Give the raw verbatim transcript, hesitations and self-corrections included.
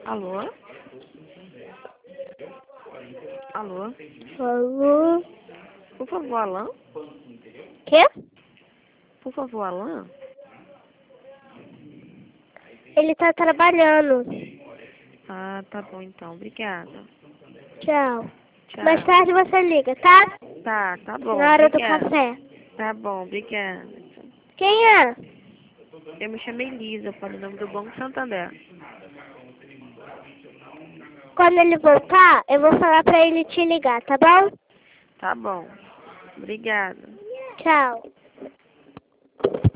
Alô? Alô? Alô? Por favor, Alan? Quê? Por favor, Alan? Ele tá trabalhando. Ah, tá bom então. Obrigada. Tchau. Tchau. Mais tarde você liga, tá? Tá, tá bom. Na hora do Obrigada. café. Tá bom, obrigada. Quem é? Eu me chamo Elisa, eu falo o nome do Banco Santander. Quando ele voltar, eu vou falar pra ele te ligar, tá bom? Tá bom. Obrigada. Tchau.